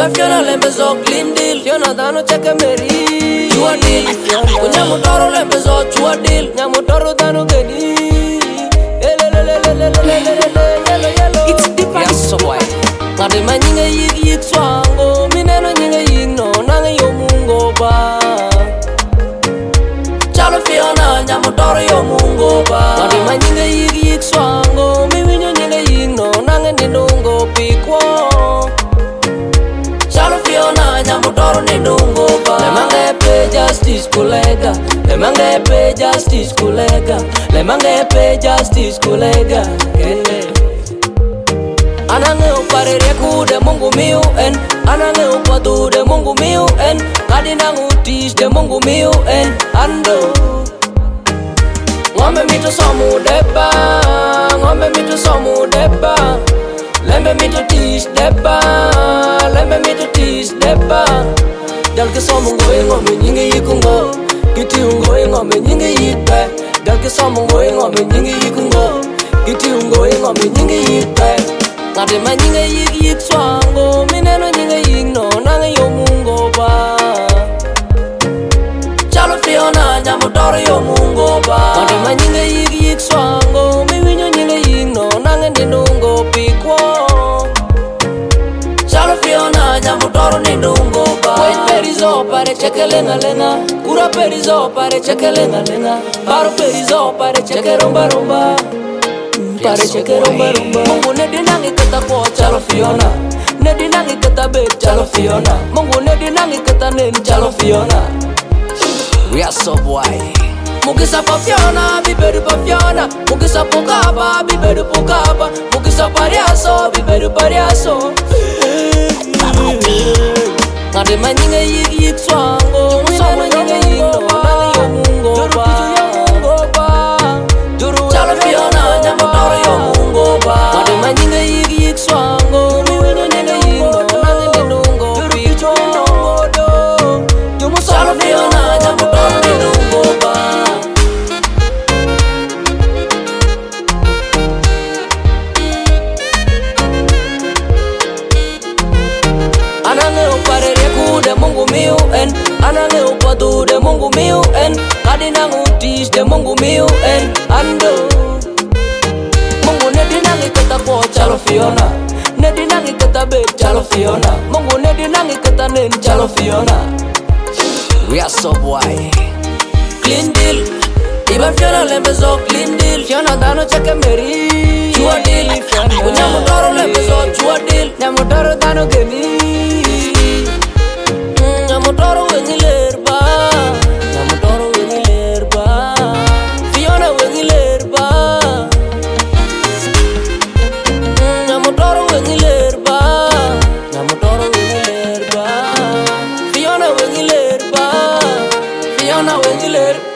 Iba Fiona lembezo clean deal. Fiona dano cheke meri. Chua deal. Nyamutoro lembezo chua deal. Nyamutoro dano geni. It's deep and so why. Ngade manyinga yik swango. Mineno nyinga yik no. Nanga yo mungo ba. Chalo Fiona nyamutoro yo mungo ba. Ngade manyinga yik swango. Miminyo nyinga yik no. Nanga nindungo pikwo. Chalo Fiona nyamutoro nindungo ba. Lemange pe justice kolega. Lemange pe justice kolega. Lemange pe justice kolega. Anange uparere kude Mungu miu en. Anange upatu de Mungu miu en. Kadina ngutis de Mungu miu en. Ando ngombe mitu somu deba. Ngombe mitu somu deba. Lembe mitu tis deba. Lembe mitu tis deba. Dalke somu ngoe ngombe nyingi yikungo. Giti ungoe ngombe nyingi yikpe. Dalke somu ngoe ngombe nyingi yikungo. Giti ungoe ngombe nyingi yikpe. Ngade manyinga yik swango. Mineno nyinga yik no. Nanga yo mungo ba. Chalo Fiona nyamutoro yo mungo ba. Ngade manyinga yik swango. Miwinyo nyinga yik no. Nanga nindungo pikwo. Chalo Fiona nyamutoro nindungo ba. Wait perizo pare cheke lenga lenga. Kura perizo pare cheke lenga lenga. Baro perizo pare cheke rumba rumba. Pare cheke rumba rumba. Mungu ne dinangi kata po Chalo Fiona. Ne dinangi kata be Chalo Fiona. Mungu ne dinangi kata nen Chalo Fiona. We are so boy. Mugisa pa Fiona, biberu pa Fiona. Mugisa po kaba, biberu po kaba. Mugisa pariaso, biberu pariaso. Ngade manyinga yik swango. Mineno nyinga yik no. Nanga yo mungo ba. Chalo Fiona nyamutoro yo mungo ba. Ngade manyinga yik swango. Miwinyo nyinga yik no. Nanga nindungo pikwo. Chalo Fiona nyamutoro nindungo ba. Anange uparere kude Mungu miu en. Anange upatu de Mungu miu en. Kadina ngutis de Mungu miu en. Ando Mungu ne dinangi kata po Chalo Fiona. Ne dinangi kata be Chalo Fiona. Mungu ne dinangi kata nen Chalo Fiona. We are so boy. Clean deal. Iba Fiona lembezo clean deal. Fiona dano cheke meri. Chua deal. Nyamutoro lembezo chua deal. Nyamutoro dano geni. Nyamutoro wengi lerba. Nyamutoro wengi lerba. Fiona wengi lerba. Nyamutoro wengi lerba. Nyamutoro wengi lerba. Fiona wengi lerba. Fiona wengi lerba.